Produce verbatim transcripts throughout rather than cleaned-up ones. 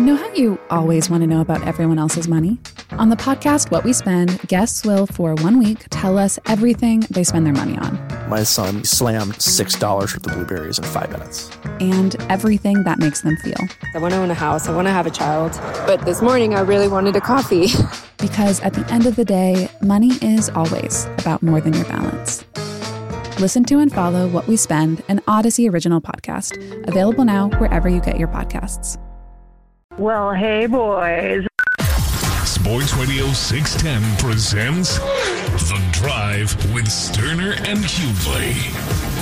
know how you always want to know about everyone else's money? On the podcast, What We Spend, guests will, for one week, tell us everything they spend their money on. My son slammed six dollars worth of blueberries in five minutes. And everything that makes them feel. I want to own a house. I want to have a child. But this morning, I really wanted a coffee. Because at the end of the day, money is always about more than your balance. Listen to and follow What We Spend, an Odyssey original podcast. Available now wherever you get your podcasts. Well, hey, boys. Sports Radio six ten presents The Drive with Sterner and Hughley.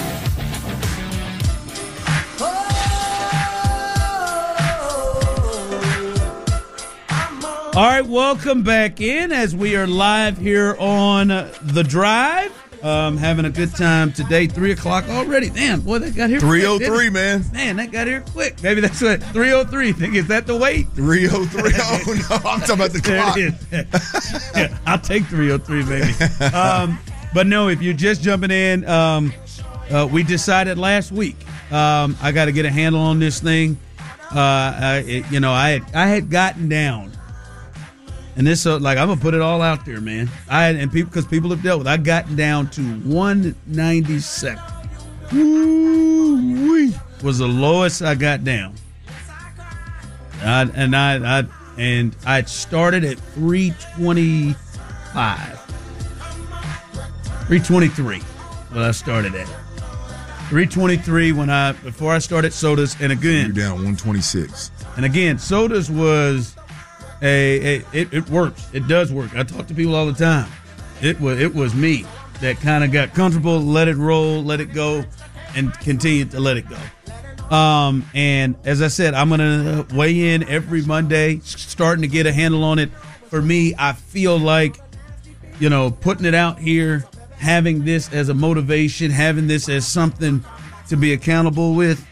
All right, welcome back in as we are live here on The Drive. Um, having a good time today. Three o'clock already. Damn, boy, that got here three oh three, man. Man, that got here quick. Maybe that's what, three oh three. Think, is that the weight? three oh three. Oh, no, I'm talking about the clock. Yeah, I'll take three oh three, baby. Um, but no, if you're just jumping in, um, uh, we decided last week um, I got to get a handle on this thing. Uh, I, it, you know, I had, I had gotten down. And this, uh, like, I'm gonna put it all out there, man. I and people, because people have dealt with. I gotten down to one ninety-seven. Woo-wee was the lowest I got down. I, and I, I and I started at three twenty-five, three twenty-three. What I started at three twenty-three when I before I started sodas. And again, you're down one twenty-six. And again, sodas was. A, a, it, it works. It does work. I talk to people all the time. It was it was me that kind of got comfortable, let it roll, let it go, and continued to let it go. Um, and as I said, I'm going to weigh in every Monday, starting to get a handle on it. For me, I feel like, you know, putting it out here, having this as a motivation, having this as something to be accountable with.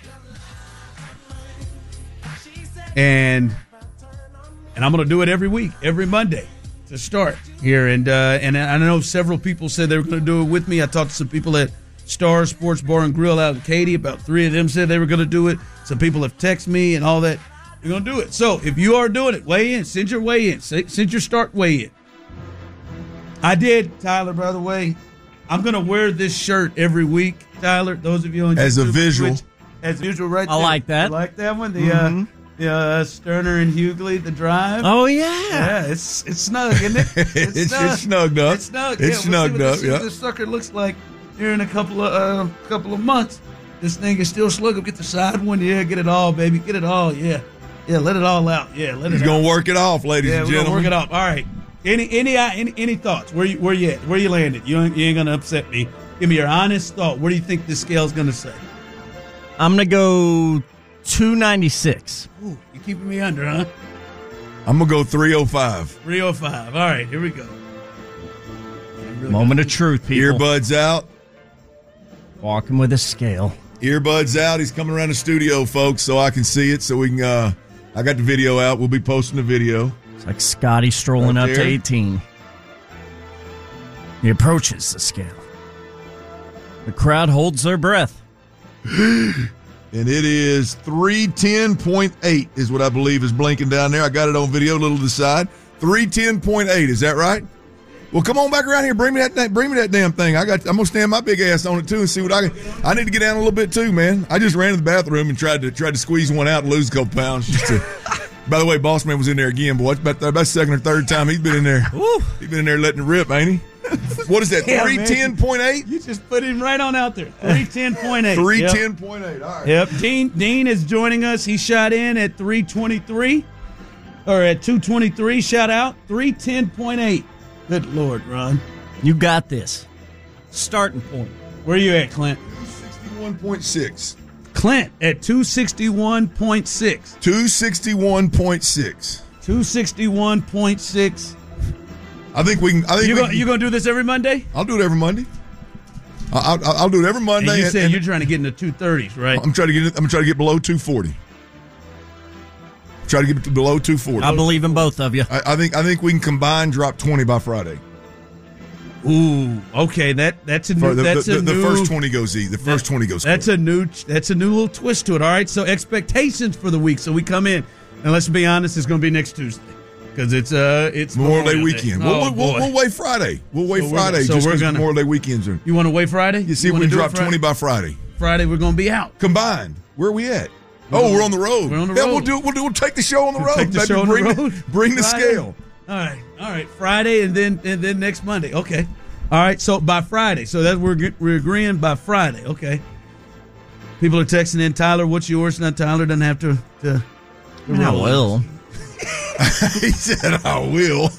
And... And I'm going to do it every week, every Monday to start here. And uh, and I know several people said they were going to do it with me. I talked to some people at Star Sports Bar and Grill out in Katy. About three of them said they were going to do it. Some people have texted me and all that. You're going to do it. So if you are doing it, weigh in. Send your weigh in. Send your start weigh in. I did, Tyler, by the way. I'm going to wear this shirt every week, Tyler. Those of you on As YouTube, a visual. Twitch, as a visual right I there. like that. I like that one. The mm-hmm. uh, Yeah, uh, Sterner and Hughley, The Drive. Oh, yeah. Yeah, it's it's snug, isn't it? It's, It's, snug. it's snugged up. It's snug. It's yeah, we'll snugged see what up, this, yeah. This sucker looks like here in a couple of uh, couple of months. This thing is still slug up. Get the side one. Yeah, get it all, baby. Get it all. Yeah. Yeah, let it all out. Yeah, let He's it going out. to work it off, ladies yeah, and we're gentlemen. going to work it off. All right. Any any uh, any, any thoughts? Where you where you at? Where you landed? You ain't, you ain't going to upset me. Give me your honest thought. Where do you think this scale's going to say? I'm going to go two ninety-six. Ooh, you keeping me under, huh? I'm going to go three oh five. three oh five. All right, here we go. Really Moment of truth, people. Earbuds out. Walking with a scale. Earbuds out. He's coming around the studio, folks, so I can see it. So we can, uh, I got the video out. We'll be posting the video. It's like Scotty strolling Right up there. to eighteen. He approaches the scale. The crowd holds their breath. And it is three ten point eight is what I believe is blinking down there. I got it on video, a little to the side. three ten point eight, is that right? Well, come on back around here. Bring me that bring me that damn thing. I got I'm going to stand my big ass on it too and see what I can. I need to get down a little bit too, man. I just ran to the bathroom and tried to tried to squeeze one out and lose a couple pounds. Just to, by the way, Boss Man was in there again, boy. It's about, about the second or third time he's been in there. Woo. He's been in there letting it rip, ain't he? What is that, Yeah, three ten point eight? You just put him right on out there. three ten point eight. three ten point eight, all right. Yep. Dean Dean is joining us. He shot in at three twenty-three, or at two twenty-three, shout out. three ten point eight. Good Lord, Ron. You got this. Starting point. Where you at, Clint? two sixty-one point six. Clint at two sixty-one point six. two sixty-one point six. two sixty-one point six. I think we can. I think You we gonna, can, you gonna do this every Monday? I'll do it every Monday. I'll, I'll, I'll do it every Monday. And you and- said and you're trying to get in the two thirties, right? I'm trying to get. I'm trying to get below two forty. Try to get it to below two forty. I believe in both of you. I, I think. I think we can combine drop twenty by Friday. Ooh, okay. That that's a new. For the, that's the, a the new. first twenty goes easy. The first that- twenty goes. That's quick. a new. That's a new little twist to it. All right. So expectations for the week. So we come in. And let's be honest, it's going to be next Tuesday because it's uh it's Memorial Day Day. weekend. Oh, we'll, we'll, boy. we'll wait Friday. We'll wait So we're- Friday so just we're because gonna- Memorial Day weekends are. You want to wait Friday? You see You if we wanna can do it drop Friday? twenty by Friday. Friday, we're going to be out. Combined. Where are we at? Oh, we're on the road. We're on the Yeah, road. we'll do. We'll do. We'll take the show on the road. Take the baby. show on the bring road. bring the Friday? scale. All right, all right. Friday and then and then next Monday. Okay. All right. So by Friday. So that we're we're agreeing by Friday. Okay. People are texting in. Tyler, what's yours? Now Tyler doesn't have to. to, to I roll. will. He said, "I will."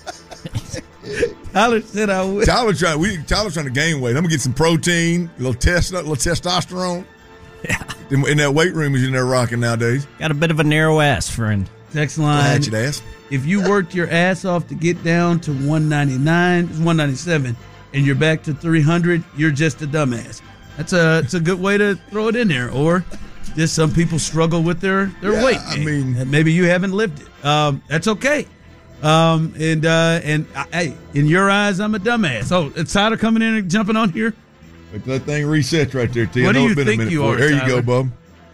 Tyler said I will. Tyler trying. We Tyler's trying to gain weight. I'm gonna get some protein, a little test, a little testosterone. Yeah. In, in that weight room, he's in there rocking nowadays. Got a bit of a narrow ass, friend. Text line. Hatchet ass. If you worked your ass off to get down to one ninety-nine, it's one ninety-seven, and you're back to three hundred, you're just a dumbass. That's a it's a good way to throw it in there. Or just some people struggle with their, their Yeah, weight. I mean- And maybe you haven't lived it. Um, that's okay. Um, and uh, and uh, hey, in your eyes, I'm a dumbass. Oh, it's Tyler coming in and jumping on here. Wait till that thing resets right there, T. I What do know you it's been a think minute you for are, There you Tyler? go, bub.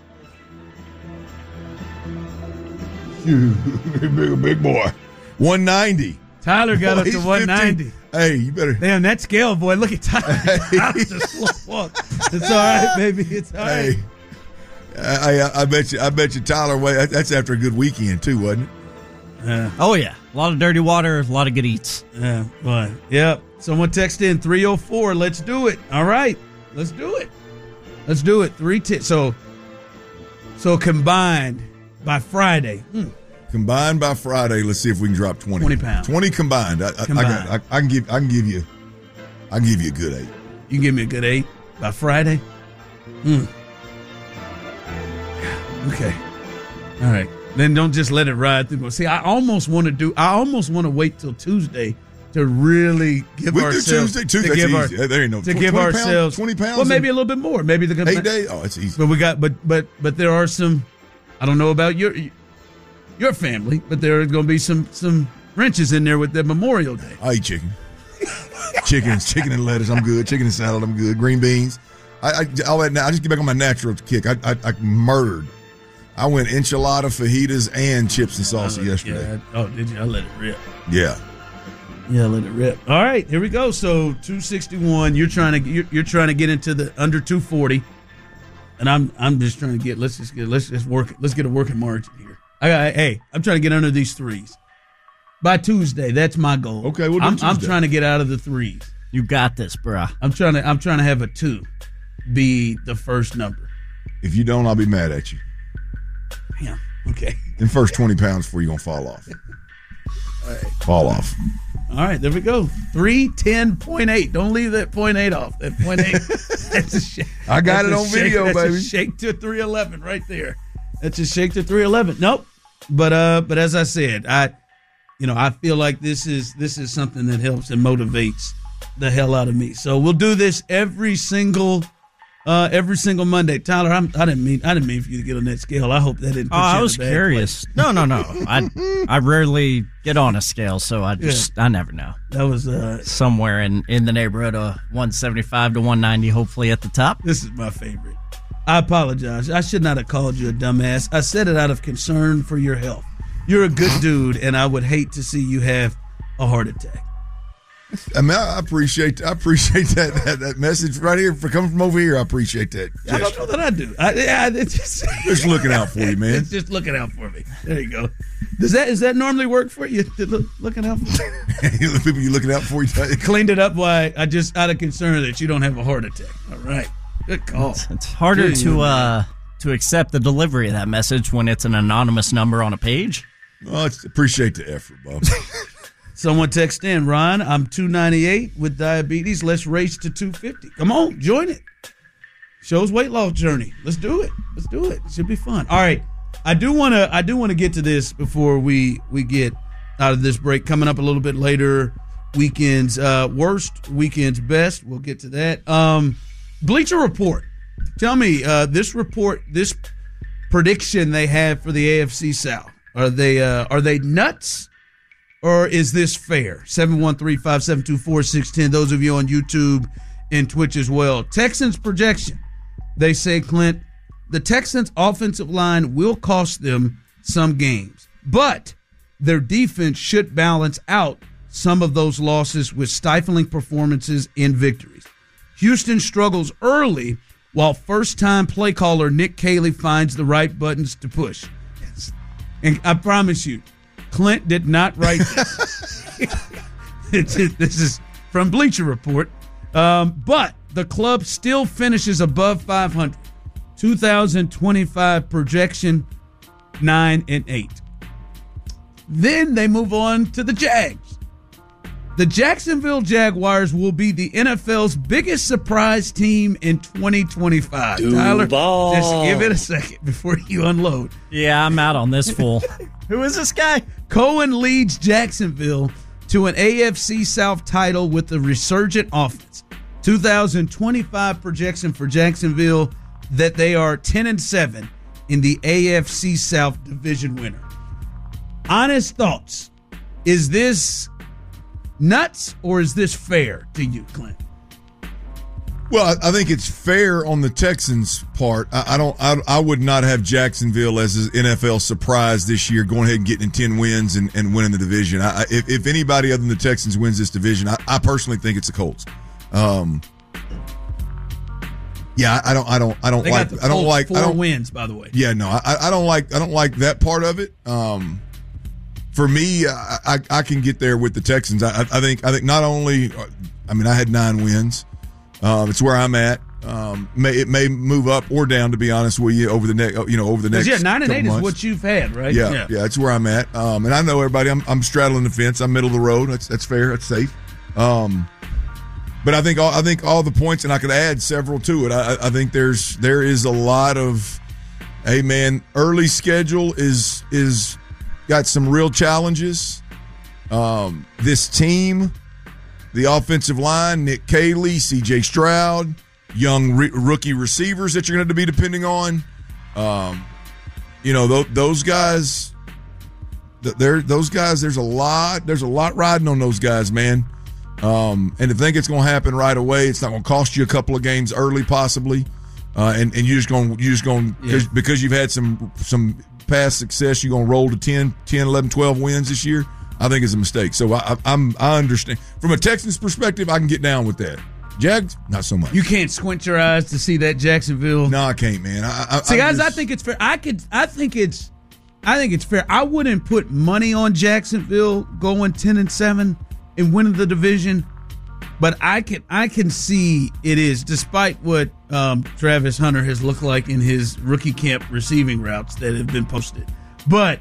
big, big boy. one ninety. Tyler got Boy, up to he's one ninety. fifteen. Hey, you better. Damn, that scale, boy. Look at Tyler. Tyler's a slow walk. It's all right, baby. It's all right. Hey, I, I, I bet you. I bet you, Tyler. Wait, that's after a good weekend too, wasn't it? Uh, Oh, yeah. A lot of dirty water, a lot of good eats. Yeah, boy. Yep. Someone text in three oh four. Let's do it. All right. Let's do it. Let's do it. Three t- so so combined by Friday. Hmm. Combined by Friday, let's see if we can drop twenty. twenty pounds. Twenty combined. I, I, Combined. I, got, I, I can give. I can give you. I can give you a good eight. You can give me a good eight by Friday. Hmm. Okay. All right. Then don't just let it ride through. See, I almost want to do. I almost want to wait till Tuesday to really give We do ourselves Tuesday. Tuesday, to give, that's our, easy. There ain't no- to tw- give twenty pounds- ourselves twenty pounds Well, maybe in- a little bit more. Maybe the Eight days. Oh, it's easy. But we got, but but but there are some. I don't know about your your family, but there are going to be some some wrenches in there with the Memorial Day. I eat chicken. chicken, chicken and lettuce. I'm good. Chicken and salad. I'm good. Green beans. I I, all that, I just get back on my natural kick. I, I I murdered. I went enchilada, fajitas, and chips and salsa yesterday. Yeah, oh, did you? I let it rip. Yeah. Yeah, let it rip. All right, here we go. So two sixty-one. You're trying to you're, you're trying to get into the under two forty, and I'm I'm just trying to get. Let's just get let's just work. Let's get a working margin here. I got. Hey, I'm trying to get under these threes by Tuesday. That's my goal. Okay, we'll do I'm, I'm Tuesday. trying to get out of the threes. You got this, bruh. I'm trying to I'm trying to have a two be the first number. If you don't, I'll be mad at you. Yeah. Okay. Them first twenty pounds before you're going to fall off. All right. Fall off. All right, there we go. three ten point eight. Don't leave that point eight off. That point eight. That's a shake. I got that's it a on shake- video, that's baby. A shake to three eleven right there. That's a shake to three eleven. Nope. But uh, but as I said, I, you know, I feel like this is this is something that helps and motivates the hell out of me. So we'll do this every single. Uh, every single Monday, Tyler. I'm, I didn't mean. I didn't mean for you to get on that scale. I hope that didn't. Put Oh, you I in a was bad curious. place. No, no, no. I I rarely get on a scale, so I just I never know. That was uh, Somewhere in, in the neighborhood of one seventy-five to one ninety, hopefully at the top. This is my favorite. I apologize. I should not have called you a dumbass. I said it out of concern for your health. You're a good dude, and I would hate to see you have a heart attack. I mean, I appreciate I appreciate that, that that message right here for coming from over here. I appreciate that. I don't know that I do. I, I, it's just, Just looking out for you, man. It's just looking out for me. There you go. Does that does that normally work for you? Look, looking out for me? People you looking out for you. Cleaned it up. Why? I just out of concern that you don't have a heart attack. All right. Good call. It's, it's harder Good, to man. uh to accept the delivery of that message when it's an anonymous number on a page. Oh, it's, appreciate the effort, Bob. Someone text in, Ron, I'm two ninety-eight with diabetes. Let's race to two fifty. Come on, join it. Show's weight loss journey. Let's do it. Let's do it. It should be fun. All right. I do want to I do want to get to this before we we get out of this break. Coming up a little bit later, weekends uh, worst, weekends best. We'll get to that. Um, Bleacher Report. Tell me, uh, this report, this prediction they have for the A F C South. Are they uh, are they nuts? Or is this fair? seven one three, five seven two, four six one zero. Those of you on YouTube and Twitch as well. Texans projection. They say, Clint, the Texans offensive line will cost them some games. But their defense should balance out some of those losses with stifling performances in victories. Houston struggles early while first-time play caller Nick Caley finds the right buttons to push. And I promise you, Clint did not write this. This is from Bleacher Report. Um, but the club still finishes above five hundred. two thousand twenty-five projection, nine and eight. Then they move on to the Jags. The Jacksonville Jaguars will be the N F L's biggest surprise team in twenty twenty-five. Tyler, Duval. just give it a second before you unload. Yeah, I'm out on this fool. Who is this guy? Cohen leads Jacksonville to an A F C South title with the resurgent offense. two thousand twenty-five projection for Jacksonville that they are ten and seven in the A F C South division winner. Honest thoughts. Is this nuts or is this fair to you, Clint? Well, I think it's fair on the Texans' part. I, I don't. I, I would not have Jacksonville as an N F L surprise this year, going ahead and getting ten wins and, and winning the division. I, if, if anybody other than the Texans wins this division, I, I personally think it's the Colts. Um, yeah, I don't. I don't. I don't they like. Got the I don't Colts like. Four I don't, wins, by the way. Yeah, no, I, I don't like. I don't like that part of it. Um, for me, I, I, I can get there with the Texans. I, I think. I think not only. I mean, I had nine wins. Um, it's where I'm at. Um, may, it may move up or down, to be honest with you, over the next, you know, over the next. Yeah, nine and eight months. is what you've had, right? Yeah, yeah, yeah, that's where I'm at. Um, and I know everybody. I'm, I'm straddling the fence. I'm middle of the road. That's that's fair. That's safe. Um, but I think all, I think all the points, and I could add several to it. I, I think there's there is a lot of, hey man, early schedule is is got some real challenges. Um, this team. The offensive line, Nick Caley, C J Stroud, young re- rookie receivers that you're going to be depending on. Um, you know, th- those guys, th- those guys, there's a lot, there's a lot riding on those guys, man. Um, and to think it's going to happen right away, it's not going to cost you a couple of games early, possibly. Uh, and, and you're just going, you just going, yeah. because you've had some, some past success, you're going to roll to ten, eleven, twelve wins this year. I think it's a mistake. So I, I'm I understand from a Texans perspective. I can get down with that. Jags, not so much. You can't squint your eyes to see that Jacksonville. No, I can't, man. I, I, see, I guys, just, I think it's fair. I could. I think it's. I think it's fair. I wouldn't put money on Jacksonville going ten and seven and winning the division, but I can. I can see it is, despite what um, Travis Hunter has looked like in his rookie camp receiving routes that have been posted, but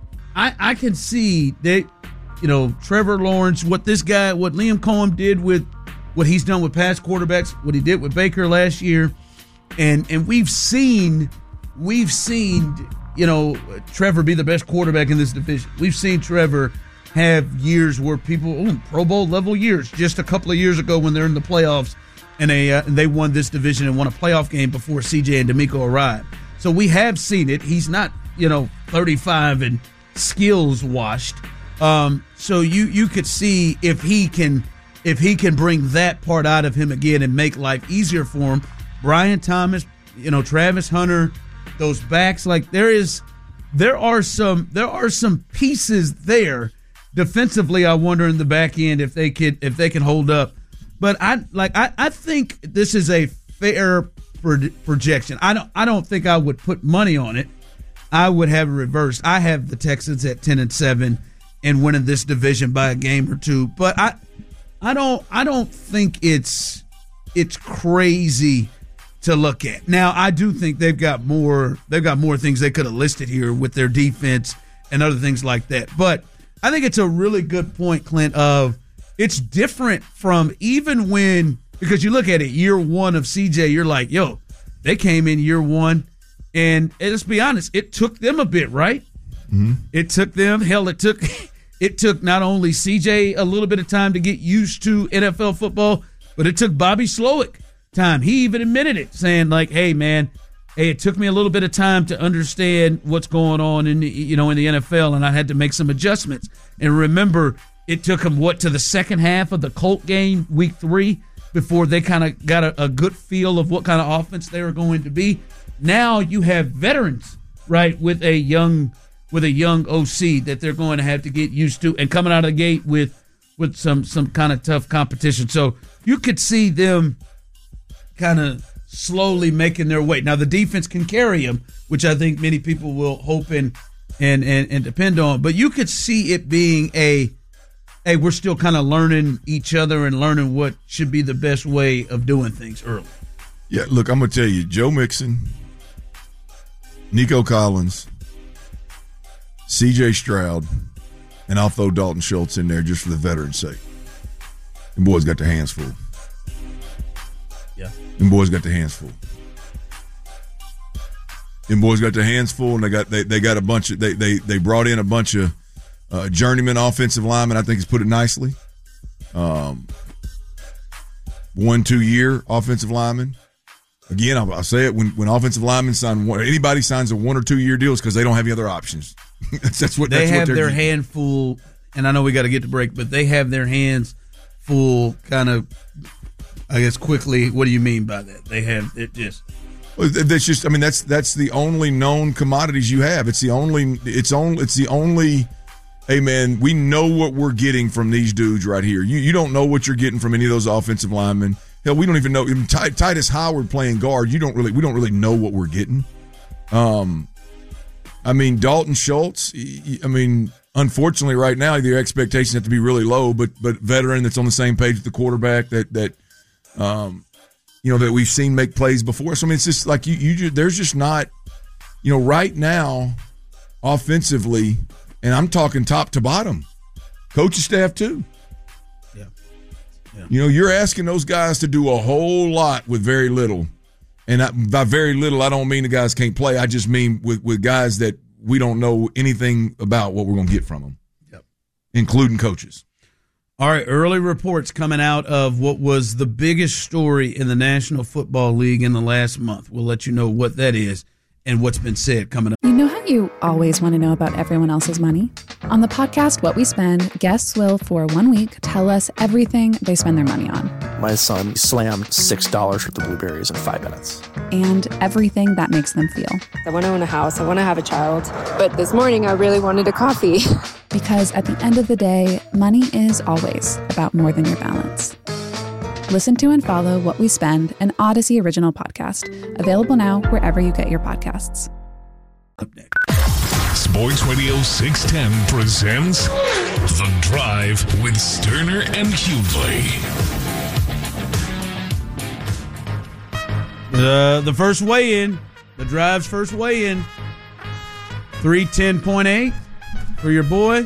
I, I can see that. You know, Trevor Lawrence, what this guy, what Liam Cohen did with what he's done with past quarterbacks, what he did with Baker last year. And and we've seen, we've seen, you know, Trevor be the best quarterback in this division. We've seen Trevor have years where people, oh, Pro Bowl level years, just a couple of years ago when they're in the playoffs and they, uh, and they won this division and won a playoff game before C J and D'Amico arrived. So we have seen it. He's not, you know, thirty-five and skills washed. Um, so you, you could see if he can if he can bring that part out of him again and make life easier for him. Brian Thomas, you know, Travis Hunter, those backs, like there is there are some there are some pieces there defensively. I wonder in the back end if they could if they can hold up. But I like I, I think this is a fair pro- projection. I don't I don't think I would put money on it. I would have it reversed. I have the Texans at ten and seven. And winning this division by a game or two, but I, I don't, I don't think it's, it's crazy to look at. Now, I do think they've got more, they've got more things they could have listed here with their defense and other things like that. But I think it's a really good point, Clint. Of it's different from even when because you look at it, year one of C J, you're like, yo, they came in year one, and, and let's be honest, it took them a bit, right? Mm-hmm. It took them, hell, it took it took not only C J a little bit of time to get used to N F L football, but it took Bobby Slowick time. He even admitted it, saying like, "Hey, man, hey, it took me a little bit of time to understand what's going on in the, you know in the N F L, and I had to make some adjustments." And remember, it took him what to the second half of the Colt game, week three, before they kind of got a, a good feel of what kind of offense they were going to be. Now you have veterans, right, with a young. with a young O C that they're going to have to get used to, and coming out of the gate with with some some kind of tough competition. So you could see them kind of slowly making their way. Now the defense can carry them, which I think many people will hope and and and, and depend on. But you could see it being a, hey, we're still kind of learning each other and learning what should be the best way of doing things early. Yeah, look, I'm going to tell you, Joe Mixon, Nico Collins, C J Stroud, and I'll throw Dalton Schultz in there just for the veteran's sake. Them boys got their hands full. Yeah. Them boys got their hands full. Them boys got their hands full, and they got they, they got a bunch of they they they brought in a bunch of uh, journeyman offensive linemen. I think he's put it nicely. Um, one two year offensive lineman. Again, I'll, I'll say it when when offensive linemen sign one, anybody signs a one or two year deals because they don't have any other options. that's, that's what they that's have what their getting. hand full, and I know we got to get to break, but they have their hands full. Kind of, I guess quickly. What do you mean by that? They have it just. Well, that's just. I mean, that's that's the only known commodities you have. It's the only. It's only. It's the only. Hey man, we know what we're getting from these dudes right here. You you don't know what you're getting from any of those offensive linemen. Hell, we don't even know. Even Ty, Titus Howard playing guard, you don't really. We don't really know what we're getting. Um, I mean Dalton Schultz. I mean, unfortunately, right now their expectations have to be really low. But but veteran that's on the same page with the quarterback that that, um, you know that we've seen make plays before. So I mean, it's just like you you. Just, there's just not, you know, right now, offensively. And I'm talking top to bottom, coaching staff too. Yeah. yeah. You know, you're asking those guys to do a whole lot with very little. And I, by very little, I don't mean the guys can't play. I just mean with, with guys that we don't know anything about what we're going to get from them, yep. including coaches. All right, early reports coming out of what was the biggest story in the National Football League in the last month. We'll let you know what that is and what's been said coming up. You know how you always want to know about everyone else's money? On the podcast What We Spend, guests will, for one week, tell us everything they spend their money on. My son slammed six dollars worth of blueberries in five minutes. And everything that makes them feel. I want to own a house. I want to have a child. But this morning, I really wanted a coffee. Because at the end of the day, money is always about more than your balance. Listen to and follow What We Spend, an Odyssey original podcast. Available now wherever you get your podcasts. Up next. Sports Radio six ten presents The Drive with Sterner and Hughley. The, the first weigh-in, the Drive's first weigh-in, three ten point eight for your boy.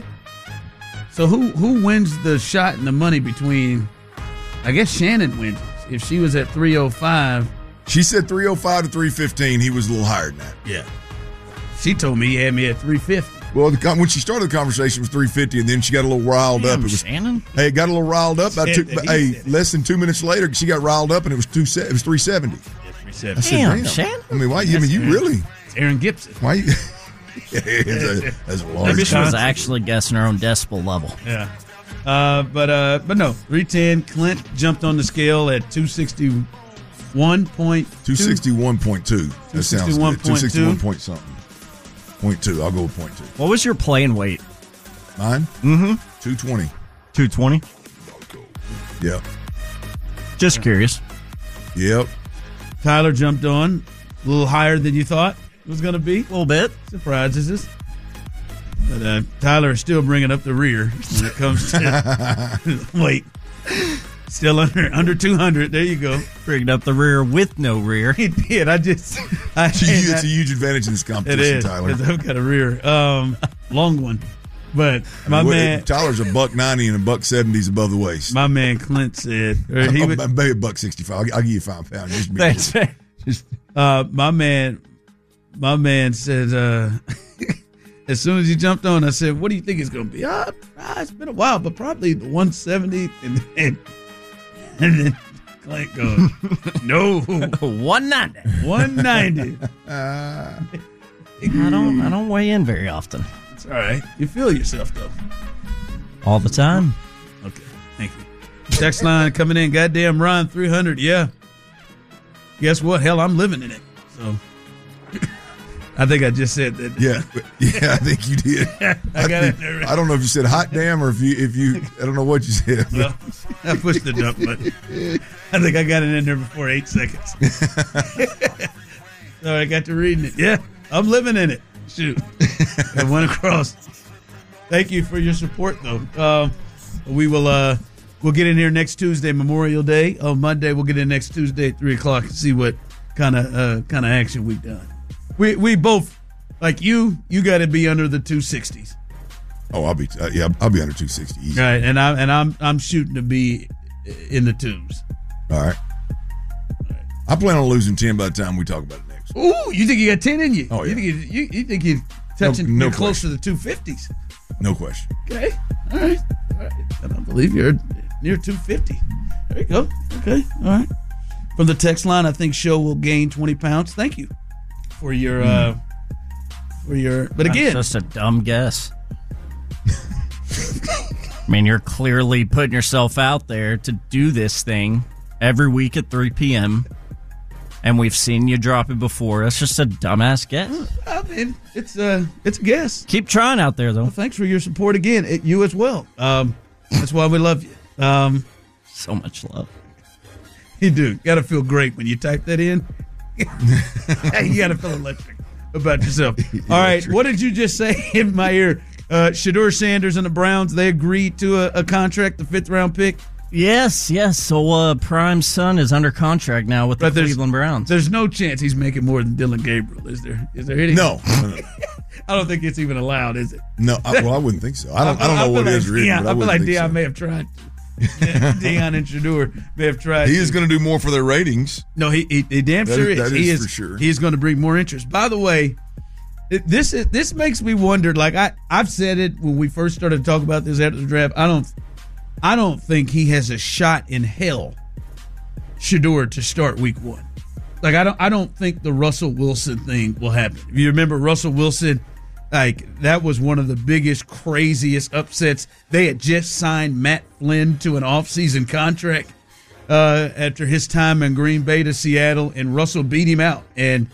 So who who wins the shot and the money between... I guess Shannon wins. If she was at three oh five. She said three oh five to three fifteen. He was a little higher than that. Yeah. She told me he had me at three fifty. Well, the, when she started the conversation, it was three fifty, and then she got a little riled Damn, up. It was Shannon? Hey, it got a little riled up. About two, Said that hey, he said it. less than two minutes later, she got riled up, and it was two. It was three seventy. Yeah, I three seventy. said, Damn, damn. Shannon? I mean, why? I mean, you Aaron. really? It's Aaron Gibson. Why? You, yeah, that's a, that's a large. Maybe she was actually guessing her own decibel level. Yeah. Uh, but uh, but no, three ten. Clint jumped on the scale at two sixty-one point two. two sixty-one point two. That sounds good. two sixty-one point something. Point two. I'll go with point two. What was your playing weight? Mine? Mm-hmm. two twenty. two twenty? Yep. Just curious. Yep. Tyler jumped on a little higher than you thought it was going to be. A little bit. Surprises us. But uh, Tyler is still bringing up the rear when it comes to weight. Still under under two hundred. There you go. Bringing up the rear with no rear. He did. I just. I, It's a, huge, it's a huge advantage in this It competition, is. Tyler. 'Cause I've got a rear. Um, long one. But my Well, man. Tyler's a buck ninety and a buck seventies above the waist. My man Clint said. Or he I'm, would, I'm maybe a buck sixty-five. I'll, I'll give you five pounds. Just be That's cool. it. uh, my man. My man said. Uh, As soon as he jumped on, I said, "What do you think it's going to be?" Ah, ah, it's been a while, but probably the one seventy. And then, and then Clint goes, "No, one ninety. one ninety." Uh, I don't I don't weigh in very often. It's all right. You feel yourself though. All the time. Okay, thank you. Text line coming in. Goddamn, Ron, three hundred. Yeah. Guess what? Hell, I'm living in it. So I think I just said that. Yeah, yeah, I think you did. I I, got think, it there. I don't know if you said hot damn or if you if you I don't know what you said. But. Well, I pushed the dump button. I think I got it in there before eight seconds. So I got to reading it. Yeah, I'm living in it. Shoot, I went across. Thank you for your support, though. Um, we will uh, we'll get in here next Tuesday, Memorial Day. On Monday, we'll get in next Tuesday at three o'clock and see what kind of uh, kind of action we've done. We we both, like you, you got to be under the two sixties. Oh, I'll be uh, yeah, I'll be under two sixty. Easy. Right, and I and I'm I'm shooting to be in the twos. All right. I plan on losing ten by the time we talk about it next. Ooh, you think you got ten in you? Oh, yeah. You think you, you, you think you're touching No- no you're close question. to the two fifties? No question. Okay, all right, all right. I don't believe you're near two fifty. There you go. Okay, all right. From the text line, I think Show will gain twenty pounds. Thank you for your uh, for your. But again, That's just a dumb guess. I mean, you're clearly putting yourself out there to do this thing every week at three p.m., and we've seen you drop it before. That's just a dumbass guess. I mean, it's uh, it's a guess. Keep trying out there, though. Well, thanks for your support again. It, you as well. Um, that's why we love you. Um, so much love. You do. Got to feel great when you type that in. You got to feel electric about yourself. All right. What did you just say in my ear? Uh, Shedeur Sanders and the Browns, they agreed to a, a contract, the fifth round pick. Yes, yes. So uh, Prime's son is under contract now with the But there's- Cleveland Browns. There's no chance he's making more than Dylan Gabriel, is there? Is there any? No. No, no, I don't think it's even allowed, is it? no I, well, I wouldn't think so. I don't. I don't know feel what like is written, Deion, but I, I feel wouldn't like think Deion so. may have tried. Deion and Shedeur may have tried. He to. is going to do more for their ratings. No, he, he, he damn That sure is- is. that he is is for sure. He is going to bring more interest. By the way, it, this is this makes me wonder. Like I, I've said it when we first started to talk about this after the draft. I don't, I don't think he has a shot in hell, Shedeur, to start week one. Like I don't, I don't think the Russell Wilson thing will happen. If you remember Russell Wilson, like that was one of the biggest, craziest upsets. They had just signed Matt Flynn to an offseason contract uh, after his time in Green Bay to Seattle, and Russell beat him out. And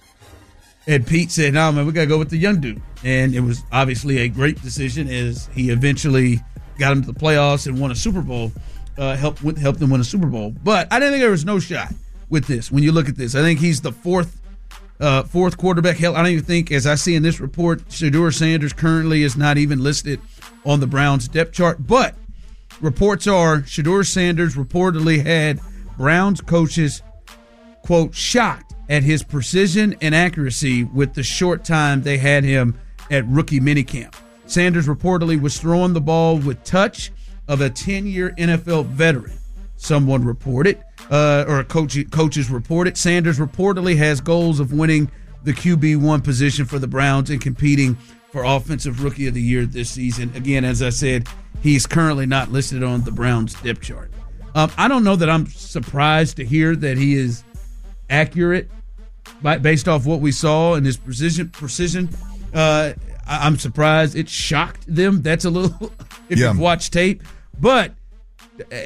and Pete said, "No, man, we gotta go with the young dude." And it was obviously a great decision, as he eventually got him to the playoffs and won a Super Bowl. Uh, helped with helped them win a Super Bowl. But I didn't think there was no shot with this. When you look at this, I think he's the fourth. Uh, fourth quarterback. Hell, I don't even think, as I see in this report, Shedeur Sanders currently is not even listed on the Browns depth chart. But reports are Shedeur Sanders reportedly had Browns coaches, quote, shocked at his precision and accuracy with the short time they had him at rookie minicamp. Sanders reportedly was throwing the ball with touch of a ten-year N F L veteran. Someone reported, uh, or coach, coaches reported, Sanders reportedly has goals of winning the Q B one position for the Browns and competing for Offensive Rookie of the Year this season. Again, as I said, he's currently not listed on the Browns depth chart. Um, I don't know that I'm surprised to hear that he is accurate by, based off what we saw in his precision. Precision, uh, I, I'm surprised. It shocked them. That's a little, if Yeah. you've watched tape. But uh,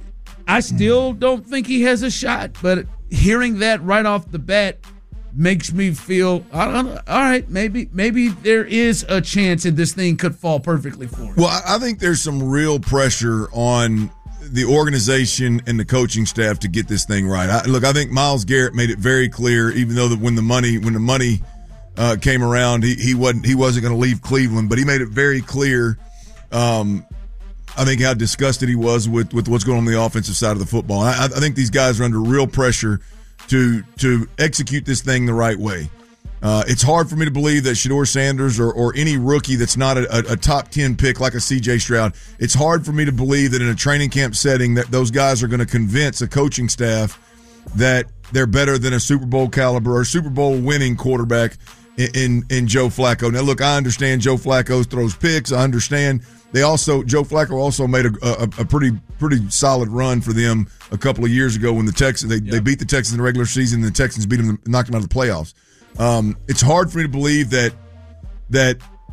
I still don't think he has a shot, but hearing that right off the bat makes me feel, I don't know, all right, maybe maybe there is a chance that this thing could fall perfectly for him. Well, I I think there's some real pressure on the organization and the coaching staff to get this thing right. I, look, I think Myles Garrett made it very clear, even though that when the money when the money uh, came around, he, he wasn't he wasn't going to leave Cleveland, but he made it very clear. Um, I think how disgusted he was with, with what's going on, on the offensive side of the football. I, I think these guys are under real pressure to to execute this thing the right way. Uh, it's hard for me to believe that Shedeur Sanders or, or any rookie that's not a, a, a top ten pick like a C J Stroud, it's hard for me to believe that in a training camp setting that those guys are going to convince a coaching staff that they're better than a Super Bowl caliber or Super Bowl winning quarterback in, in, in Joe Flacco. Now, look, I understand Joe Flacco throws picks. I understand they also Joe Flacco also made a, a, a pretty pretty solid run for them a couple of years ago when the Texans they, Yep. they beat the Texans in the regular season and the Texans beat them, knocked them out of the playoffs. Um, it's hard for me to believe that that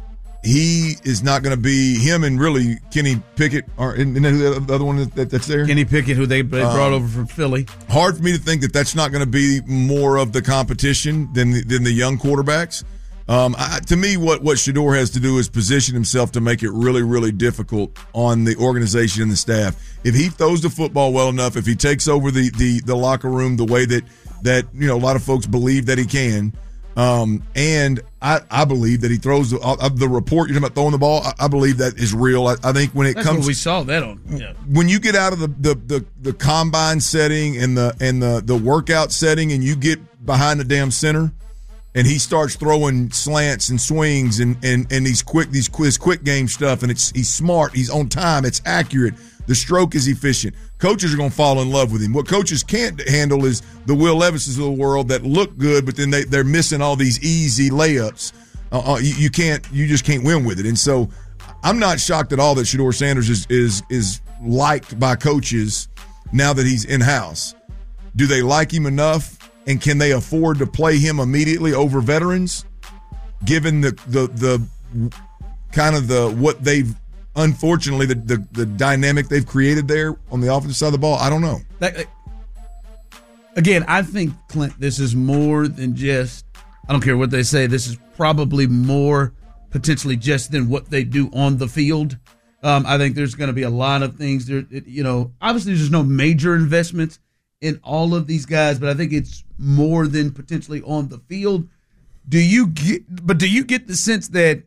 he is not going to be him and really Kenny Pickett are and, and the other one that, that's there. Kenny Pickett, who they, they brought um, over from Philly. Hard for me to think that that's not going to be more of the competition than the, than the young quarterbacks. Um, I, to me, what what Shedeur has to do is position himself to make it really, really difficult on the organization and the staff. If he throws the football well enough, if he takes over the the, the locker room the way that that you know a lot of folks believe that he can. Um, and I, I believe that he throws the, uh, the report you're talking about throwing the ball. I, I believe that is real. I, I think when it That's comes, what we saw that on. Yeah. When you get out of the, the, the, the combine setting and the and the, the workout setting, and you get behind the damn center, and he starts throwing slants and swings and and and these quick these quick quick game stuff, and it's he's smart, he's on time, it's accurate. The stroke is efficient. Coaches are going to fall in love with him. What coaches can't handle is the Will Levises of the world that look good, but then they, they're missing all these easy layups. Uh, uh, you, you can't, you just can't win with it. And so I'm not shocked at all that Shedeur Sanders is is is liked by coaches now that he's in-house. Do they like him enough, and can they afford to play him immediately over veterans, given the the, the kind of the what they've Unfortunately, the, the the dynamic they've created there on the offensive side of the ball, I don't know. That, again, I think, Clint, this is more than just, I don't care what they say, this is probably more potentially just than what they do on the field. Um, I think there's going to be a lot of things there. It, you know, obviously there's no major investments in all of these guys, but I think it's more than potentially on the field. Do you get, but do you get the sense that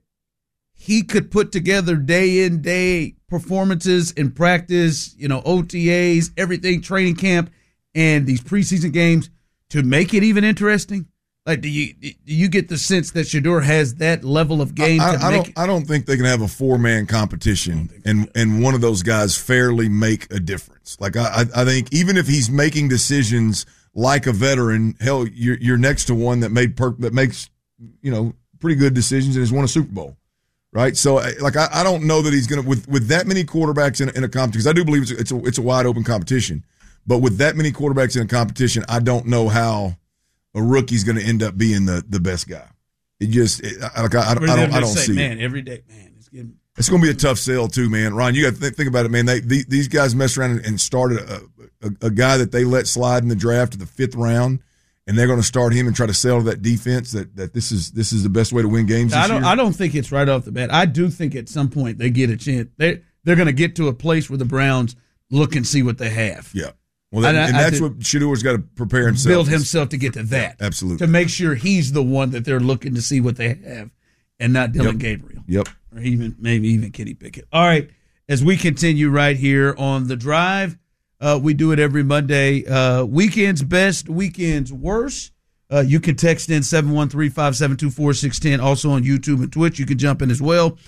he could put together day in, day performances in practice, you know, O T As, everything, training camp, and these preseason games to make it even interesting? Like, do you do you get the sense that Shedeur has that level of game? I, to I make don't. it? I don't think they can have a four man competition and and one of those guys fairly make a difference. Like I, I think even if he's making decisions like a veteran, hell, you're you're next to one that made per, that makes you know pretty good decisions and has won a Super Bowl. Right, so like I, I don't know that he's gonna with, with that many quarterbacks in, in a competition. Because I do believe it's a, it's a it's a wide open competition, but with that many quarterbacks in a competition, I don't know how a rookie's going to end up being the, the best guy. It just it, like I, I, I don't I don't say, see man it. every day, man. It's getting it's going to be a tough sell too, man. Ryan, you got to th- think about it, man. They, they these guys messed around and started a, a, a guy that they let slide in the draft to the fifth round. And they're going to start him and try to sell to that defense that, that this is this is the best way to win games this I don't year? I don't think it's right off the bat. I do think at some point they get a chance. They they're going to get to a place where the Browns look and see what they have. Yeah. Well, that, I, and I, that's I what Shedeur's got to prepare himself. Build himself to get to that. Yeah, absolutely. To make sure he's the one that they're looking to see what they have and not Dylan Yep. Gabriel. Yep. Or even maybe even Kenny Pickett. All right. As we continue right here on The Drive, uh, we do it every Monday. Uh, weekends best, weekends worst. Uh, you can text in seven one three, five seven two, four six one zero. Also on YouTube and Twitch, you can jump in as well.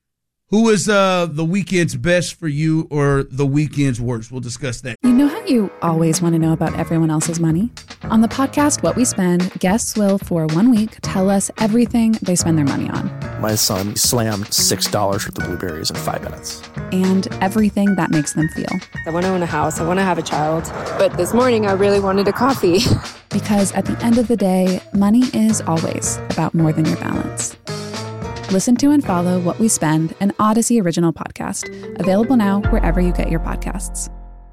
Who is uh, the weekend's best for you or the weekend's worst? We'll discuss that. You know how you always want to know about everyone else's money? On the podcast, What We Spend, guests will, for one week, tell us everything they spend their money on. My son slammed six dollars worth of blueberries in five minutes. And everything that makes them feel. I want to own a house. I want to have a child. But this morning, I really wanted a coffee. Because at the end of the day, money is always about more than your balance. Listen to and follow What We Spend, an Odyssey original podcast. Available now wherever you get your podcasts.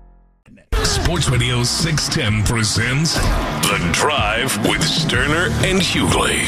Sports Radio six ten presents The Drive with Sterner and Hughley.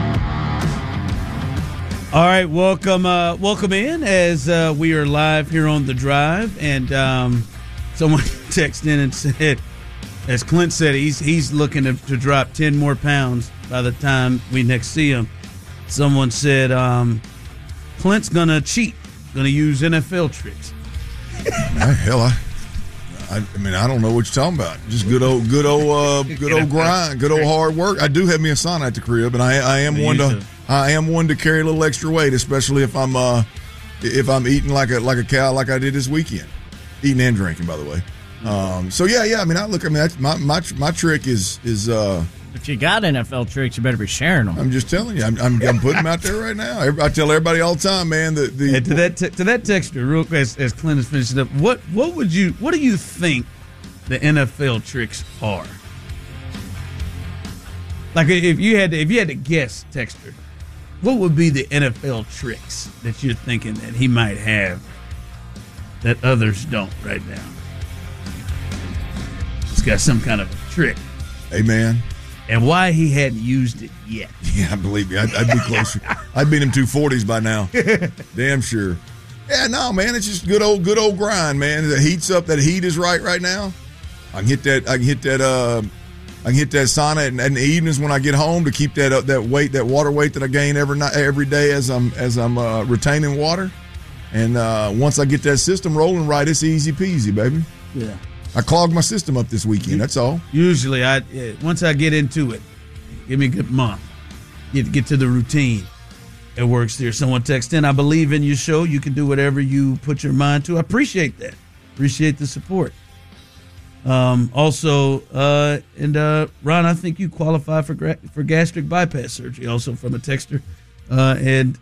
All right, welcome uh, welcome in as uh, we are live here on The Drive. And um, someone texted in and said, as Clint said, he's he's looking to, to drop ten more pounds by the time we next see him. Someone said, um, Clint's going to cheat, going to use N F L tricks. Hell, I, I, I mean, I don't know what you're talking about. Just good old, good old, uh, good old grind, good old hard work. I do have me a sauna at the crib, and I, I am one to, I am one to carry a little extra weight, especially if I'm, uh, if I'm eating like a like a cow, like I did this weekend, eating and drinking, by the way. Um, so yeah, yeah. I mean, I look. I mean, that's my my my trick is is. Uh, If you got N F L tricks, you better be sharing them. I'm just telling you. I'm I'm, I'm putting them out there right now. I tell everybody all the time, man. That the And to that te- to that texter, real quick, as, as Clint is finishing up, what what would you what do you think the N F L tricks are? Like if you had to, if you had to guess, texter, what would be the N F L tricks that you're thinking that he might have that others don't right now? He's got some kind of trick. Hey, man. And why he hadn't used it yet. Yeah, believe me, I'd, I'd be closer. I'd beat him two forties by now. Damn sure. Yeah, no, man, it's just good old, good old grind, man. The heat's up. That heat is right right now. I can hit that. I can hit that. Uh, I can hit that sauna in, in the evenings when I get home to keep that uh, that weight, that water weight that I gain every night, every day as I'm as I'm uh, retaining water. And uh, once I get that system rolling right, it's easy peasy, baby. Yeah. I clogged my system up this weekend. That's all. Usually, I once I get into it, give me a good month. Get get to the routine. It works there. Someone text in, I believe in your show. You can do whatever you put your mind to. I appreciate that. Appreciate the support. Um, also, uh, and uh, Ron, I think you qualify for gra- for gastric bypass surgery. Also from a texter, uh, and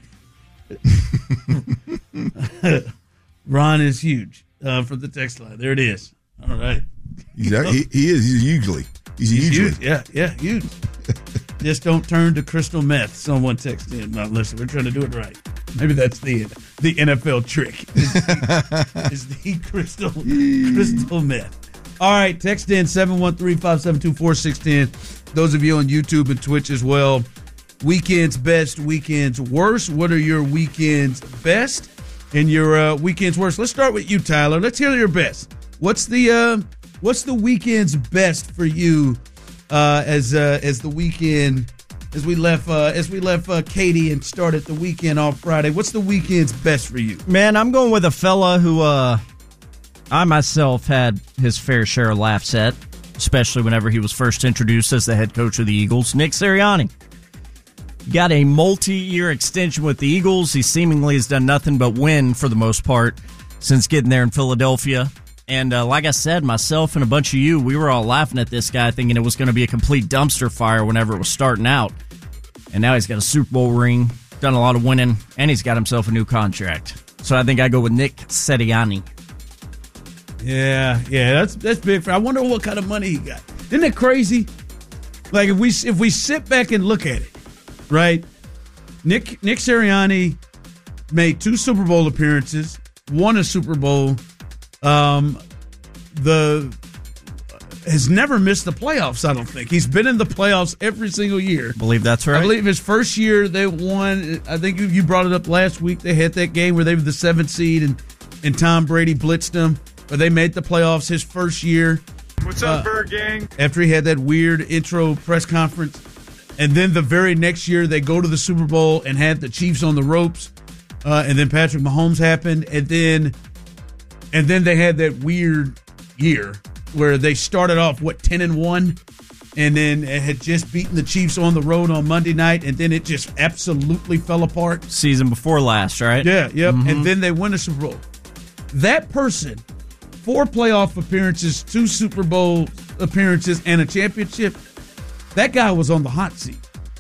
Ron is huge uh, from the text line. There it is. All right. He's, he, he is. He's usually. He's, He's usually. huge. Yeah, yeah, huge. Just don't turn to crystal meth. Someone texted in. Now, listen, we're trying to do it right. Maybe that's the the N F L trick. Is the, is the crystal crystal meth. All right, text in seven one three, five seven two, four six one zero. Those of you on YouTube and Twitch as well. Weekend's best, weekend's worst. What are your weekend's best and your uh, weekend's worst? Let's start with you, Tyler. Let's hear your best. What's the uh, what's the weekend's best for you uh, as uh, as the weekend as we left uh, as we left uh, Katie and started the weekend on Friday? What's the weekend's best for you? Man, I'm going with a fella who uh, I myself had his fair share of laughs at, especially whenever he was first introduced as the head coach of the Eagles, Nick Sirianni. Got a multi-year extension with the Eagles. He seemingly has done nothing but win for the most part since getting there in Philadelphia. And uh, like I said, myself and a bunch of you, we were all laughing at this guy thinking it was going to be a complete dumpster fire whenever it was starting out. And now he's got a Super Bowl ring, done a lot of winning, and he's got himself a new contract. So I think I go with Nick Sirianni. Yeah, yeah, that's that's big. For, I wonder what kind of money he got. Isn't it crazy? Like if we if we sit back and look at it, right? Nick Nick Sirianni made two Super Bowl appearances, won a Super Bowl. Um, the has never missed the playoffs. I don't think he's been in the playoffs every single year. I believe that's right. I believe his first year they won. I think you, you brought it up last week. They had that game where they were the seventh seed and and Tom Brady blitzed them, but they made the playoffs his first year. What's up, uh, Bird Gang? After he had that weird intro press conference, and then the very next year they go to the Super Bowl and had the Chiefs on the ropes, uh, and then Patrick Mahomes happened, and then. And then they had that weird year where they started off, what, ten and one, and then had just beaten the Chiefs on the road on Monday night, and then it just absolutely fell apart. Season before last, right? Yeah, yep. Mm-hmm. And then they win a Super Bowl. That person, four playoff appearances, two Super Bowl appearances, and a championship, that guy was on the hot seat.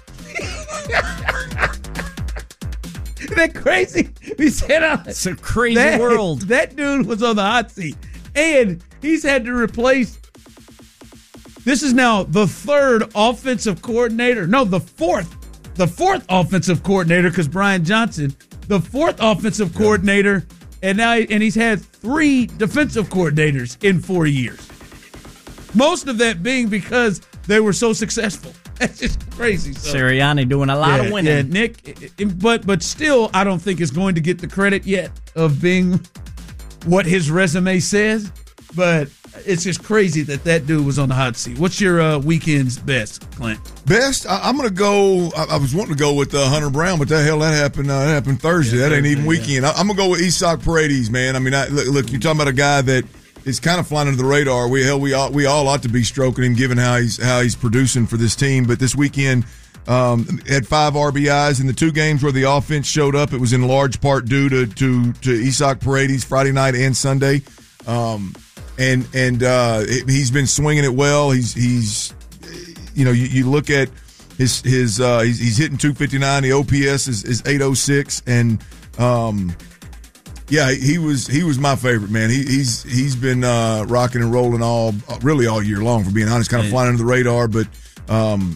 Isn't that crazy? We said uh, it's a crazy that, world. That dude was on the hot seat. And he's had to replace. This is now the third offensive coordinator. No, the fourth. The fourth offensive coordinator, because Brian Johnson, the fourth offensive coordinator, and now and he's had three defensive coordinators in four years. Most of that being because they were so successful. That's just crazy. So, Sirianni doing a lot yeah, of winning. Yeah, Nick, but but still, I don't think is going to get the credit yet of being what his resume says. But it's just crazy that that dude was on the hot seat. What's your uh, weekend's best, Clint? Best? I, I'm going to go. I, I was wanting to go with uh, Hunter Brown, but the hell that happened. Uh, that happened Thursday. Yeah, that ain't even weekend. Yeah. I, I'm going to go with Isaac Paredes, man. I mean, I, look, look, you're talking about a guy that. It's kind of flying under the radar. We hell, we all we all ought to be stroking him, given how he's how he's producing for this team. But this weekend, um, had five R B Is in the two games where the offense showed up. It was in large part due to to to Isaac Paredes Friday night and Sunday, um, and and uh, it, he's been swinging it well. He's he's you know you, you look at his his uh, he's, he's hitting two fifty-nine. The O P S is, is eight oh six, and um, yeah, he was he was my favorite, man. He, he's he's been uh, rocking and rolling all really all year long, for being honest. Kind of flying under the radar, but um,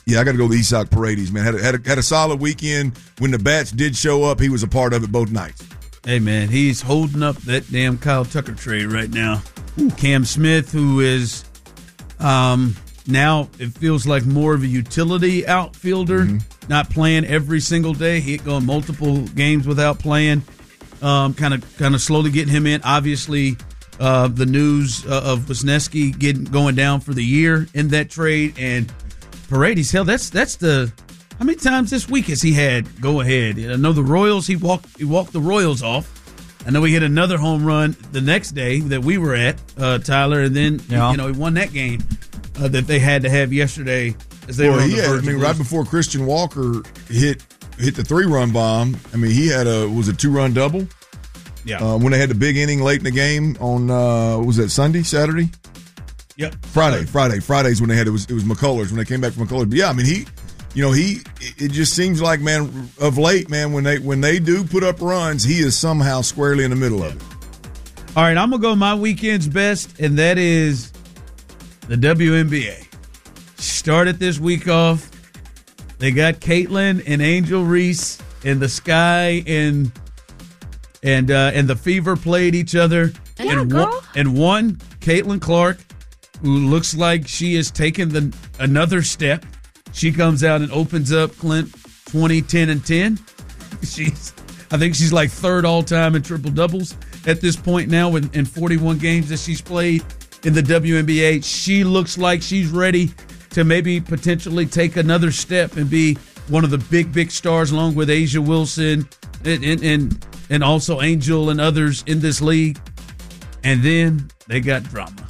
Yeah, I got to go with Isak Paredes, man. Had a, had, a, had a solid weekend. When the bats did show up, he was a part of it both nights. Hey, man, he's holding up that damn Kyle Tucker trade right now. Ooh. Cam Smith, who is um, now, it feels like more of a utility outfielder, mm-hmm. not playing every single day. He going multiple games without playing, um, kind of kind of slowly getting him in. Obviously, uh, the news uh, of Wisniewski getting going down for the year in that trade, and Paredes, hell, that's that's the how many times this week has he had go ahead? I know the Royals, he walked he walked the Royals off. I know he hit another home run the next day that we were at, uh, Tyler, and then yeah. you know he won that game uh, that they had to have yesterday as they well, were on he the had, verge I mean, of right losing. before Christian Walker hit hit the three run bomb. I mean, he had a was a two run double. Yeah, uh, when they had the big inning late in the game on uh, what was that Sunday, Saturday? Yep. Friday, Friday, Fridays when they had it was it was McCullers when they came back from McCullers. But yeah, I mean he, you know he, it just seems like man of late man when they when they do put up runs he is somehow squarely in the middle of it. All right, I'm gonna go my weekend's best, and that is the W N B A. Started this week off. They got Caitlin and Angel Reese and the Sky and and uh, and the Fever played each other. Yeah, and girl. One, and one Caitlin Clark, who looks like she has taken the another step. She comes out and opens up Clint twenty, ten, and ten. She's, I think she's like third all time in triple doubles at this point now in, in forty-one games that she's played in the W N B A. She looks like she's ready to maybe potentially take another step and be one of the big, big stars along with Asia Wilson and, and, and, and also Angel and others in this league. And then they got drama.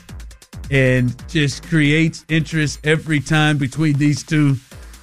And just creates interest every time between these two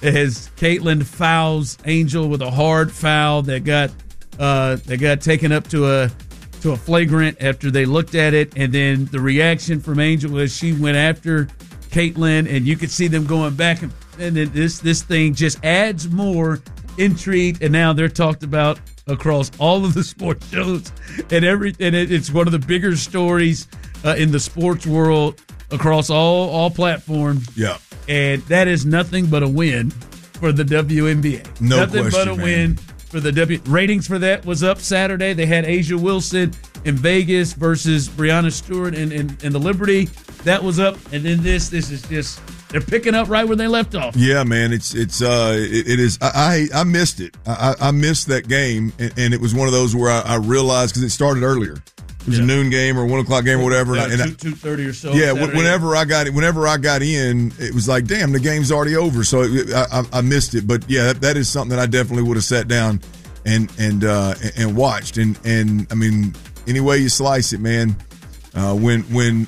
as Caitlin fouls Angel with a hard foul that got uh, that got taken up to a to a flagrant after they looked at it, and then the reaction from Angel was she went after Caitlin, and you could see them going back, and, and then this this thing just adds more intrigue, and now they're talked about across all of the sports shows, and every and it, it's one of the bigger stories uh, in the sports world across all all platforms. Yeah, and that is nothing but a win for the W N B A. No nothing question, but a man. win for the W. Ratings for that was up Saturday. They had Asia Wilson in Vegas versus Breanna Stewart in, in, in the Liberty. That was up, and then this this is just they're picking up right where they left off. Yeah, man, it's it's uh it, it is. I, I I missed it. I I missed that game, and, and it was one of those where I, I realized because it started earlier. It was yeah. a noon game or one o'clock game or whatever. Yeah, and I, two two thirty or so. Yeah, Saturday. whenever I got it, whenever I got in, it was like, damn, the game's already over. So it, I, I missed it. But yeah, that, that is something that I definitely would have sat down and and uh, and watched. And and I mean, any way you slice it, man, uh, when when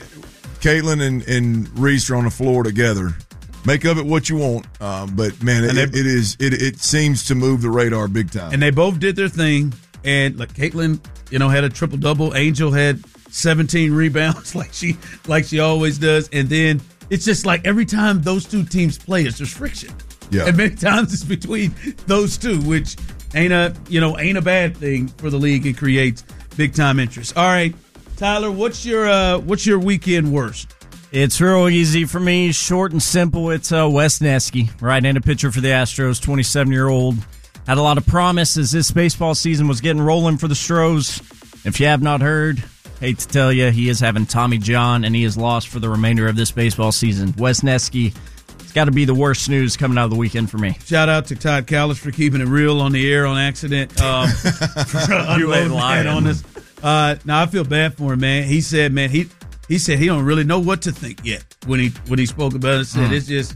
Caitlin and and Reese are on the floor together, make of it what you want. Uh, but man, it, they, it is it it seems to move the radar big time. And they both did their thing. And like Caitlin, you know, had a triple double. Angel had seventeen rebounds, like she like she always does. And then it's just like every time those two teams play, it's just friction. Yeah. And many times it's between those two, which ain't a you know ain't a bad thing for the league. It creates big time interest. All right, Tyler, what's your uh, what's your weekend worst? It's real easy for me, short and simple. It's uh, Wisniewski, right-handed pitcher for the Astros, twenty-seven-year-old. Had a lot of promise as this baseball season was getting rolling for the Stros. If you have not heard, hate to tell you, he is having Tommy John, and he is lost for the remainder of this baseball season. Wisniewski, it's got to be the worst news coming out of the weekend for me. Shout out to Todd Callis for keeping it real on the air on accident. Um, for unloading that on us. Uh, now I feel bad for him, man. He said, man, he he said he don't really know what to think yet when he when he spoke about it. Said mm. it's just.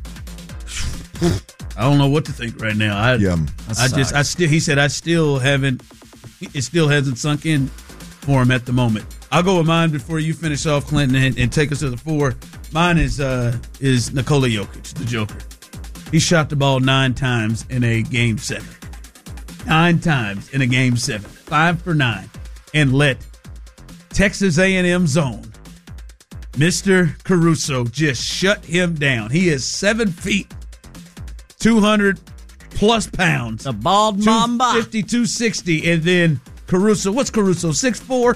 I don't know what to think right now. I, yeah, I just, I still. He said, I still haven't. It still hasn't sunk in for him at the moment. I'll go with mine before you finish off, Clinton, and, and take us to the four. Mine is uh, is Nikola Jokic, the Joker. He shot the ball nine times in a game seven. Nine times in a game seven, five for nine, and let Texas A and M zone Mister Caruso just shut him down. He is seven feet. two hundred plus pounds. The bald mamba. two fifty, two sixty. And then Caruso, what's Caruso? six four?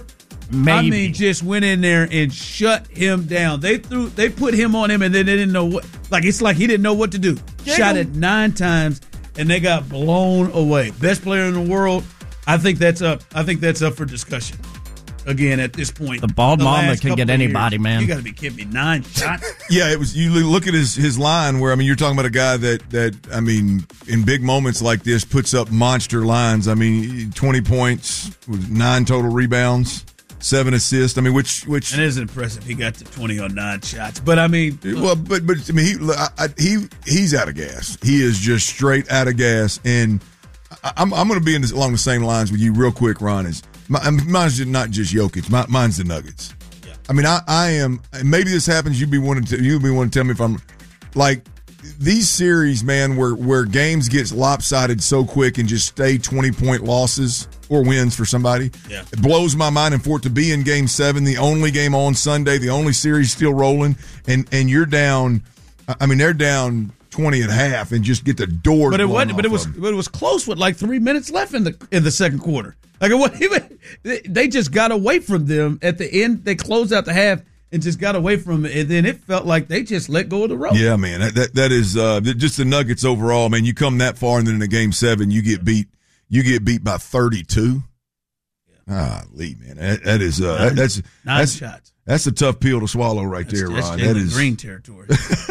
Maybe. I mean, just went in there and shut him down. They threw, they put him on him, and then they didn't know what. Like it's like he didn't know what to do. Damn. Shot it nine times, and they got blown away. Best player in the world. I think that's up. I think that's up for discussion. Again, at this point, the bald the mama can get anybody, years, man. You got to be kidding me! Nine shots. Yeah, it was. You look at his his line where I mean, you're talking about a guy that that I mean, in big moments like this, puts up monster lines. I mean, twenty points, nine total rebounds, seven assists. I mean, which which and it is impressive. He got to twenty on nine shots. But I mean, well, but but I mean, he I, I, he he's out of gas. He is just straight out of gas. And I, I'm I'm going to be in this, along the same lines with you, real quick, Ron. Is My, mine's not just Jokic. My, mine's the Nuggets. Yeah. I mean, I, I am. Maybe this happens. You'd be wanting to. You'd be wanting to tell me if I'm like these series, man, where where games gets lopsided so quick and just stay twenty point losses or wins for somebody. Yeah. It blows my mind. And for it to be in Game Seven, the only game on Sunday, the only series still rolling, and and you're down. I mean, they're down twenty and a half, and just get the door. But it wasn't. But it was. But it was close with like three minutes left in the in the second quarter. Like it, they just got away from them at the end. They closed out the half and just got away from it, and then it felt like they just let go of the rope. Yeah, man, that that, that is uh, just the Nuggets overall. Man, you come that far, and then in a game seven, you get beat. You get beat by thirty-two. Yeah. Ah, Lee, man, that, that is uh, nine, that's nine that's shots. That's a tough pill to swallow, right that's, there, that's Ron. That is green territory.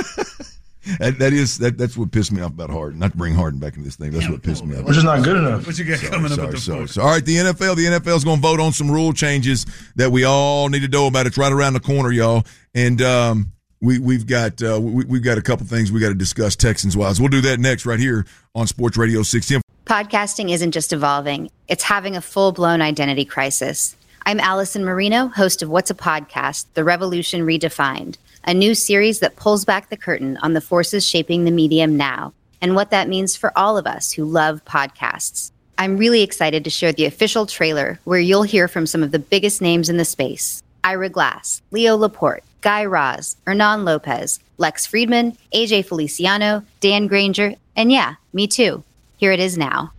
That, that is that. That's what pissed me off about Harden. Not to bring Harden back into this thing. That's Damn, what pissed me off. Which is not good enough. What you got sorry, coming sorry, up at the sorry, fourth? sorry. All right, the N F L. The N F L is going to vote on some rule changes that we all need to know about. It's right around the corner, y'all. And um, we we've got uh, we, we've got a couple things we got to discuss Texans wise. We'll do that next right here on Sports Radio six ten. Podcasting isn't just evolving; it's having a full-blown identity crisis. I'm Allison Marino, host of What's a Podcast? The Revolution Redefined, a new series that pulls back the curtain on the forces shaping the medium now and what that means for all of us who love podcasts. I'm really excited to share the official trailer where you'll hear from some of the biggest names in the space. Ira Glass, Leo Laporte, Guy Raz, Hernan Lopez, Lex Friedman, A J Feliciano, Dan Granger, and yeah, me too. Here it is now.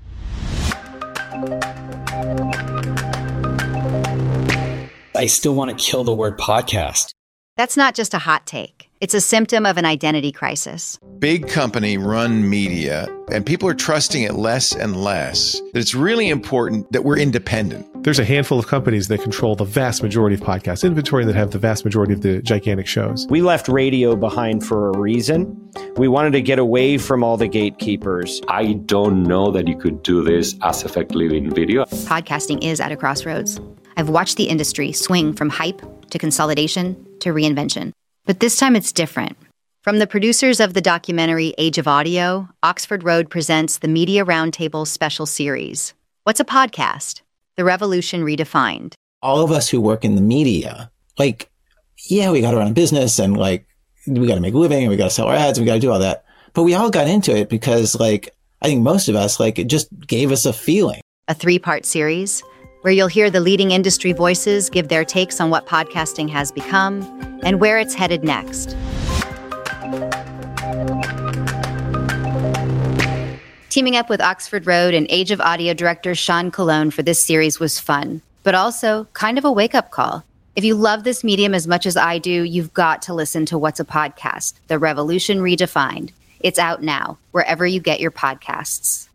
I still want to kill the word podcast. That's not just a hot take. It's a symptom of an identity crisis. Big company run media, and people are trusting it less and less. That it's really important that we're independent. There's a handful of companies that control the vast majority of podcast inventory that have the vast majority of the gigantic shows. We left radio behind for a reason. We wanted to get away from all the gatekeepers. I don't know that you could do this as effectively in video. Podcasting is at a crossroads. I've watched the industry swing from hype to consolidation to reinvention. But this time it's different. From the producers of the documentary Age of Audio, Oxford Road presents the Media Roundtable special series. What's a podcast? The Revolution Redefined. All of us who work in the media, like, yeah, we got to run a business and like, we got to make a living and we got to sell our ads and we got to do all that. But we all got into it because like, I think most of us, like, it just gave us a feeling. A three-part series where you'll hear the leading industry voices give their takes on what podcasting has become and where it's headed next. Teaming up with Oxford Road and Age of Audio director Sean Colon for this series was fun, but also kind of a wake-up call. If you love this medium as much as I do, you've got to listen to What's a Podcast? The Revolution Redefined. It's out now, wherever you get your podcasts.